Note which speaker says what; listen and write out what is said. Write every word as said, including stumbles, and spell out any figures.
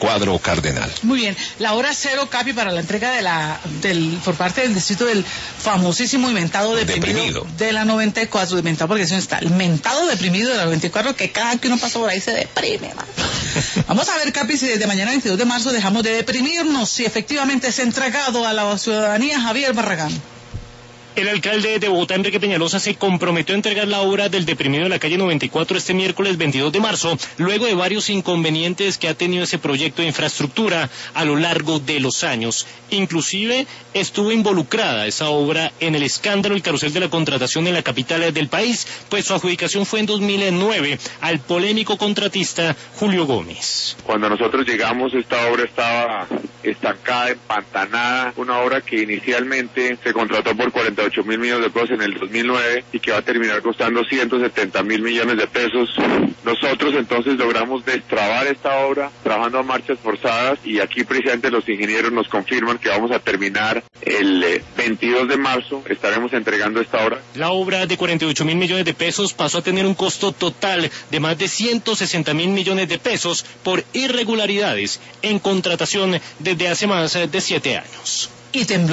Speaker 1: Cuadro Cardenal.
Speaker 2: Muy bien, la hora cero, Capi, para la entrega de la del por parte del distrito del famosísimo inventado deprimido, deprimido. de la noventa y cuatro, inventado porque eso está, el mentado deprimido de la noventa y cuatro, que cada que uno pasa por ahí se deprime, ¿no? Vamos a ver, Capi, si desde mañana veintidós de marzo dejamos de deprimirnos, si efectivamente es entregado a la ciudadanía Javier Barragán.
Speaker 3: El alcalde de Bogotá, Enrique Peñalosa, se comprometió a entregar la obra del deprimido de la calle noventa y cuatro este miércoles veintidós de marzo, luego de varios inconvenientes que ha tenido ese proyecto de infraestructura a lo largo de los años. Inclusive estuvo involucrada esa obra en el escándalo y carrusel de la contratación en la capital del país, pues su adjudicación fue en dos mil nueve al polémico contratista Julio Gómez.
Speaker 4: Cuando nosotros llegamos, esta obra estaba estancada, empantanada, una obra que inicialmente se contrató por cuarenta y ocho mil millones de pesos en el dos mil nueve y que va a terminar costando ciento setenta mil millones de pesos. Nosotros entonces logramos destrabar esta obra trabajando a marchas forzadas y aquí precisamente los ingenieros nos confirman que vamos a terminar el veintidós de marzo, estaremos entregando esta obra.
Speaker 3: La obra de cuarenta y ocho mil millones de pesos pasó a tener un costo total de más de ciento sesenta mil millones de pesos por irregularidades en contratación desde hace más de siete años.
Speaker 2: Y tembló.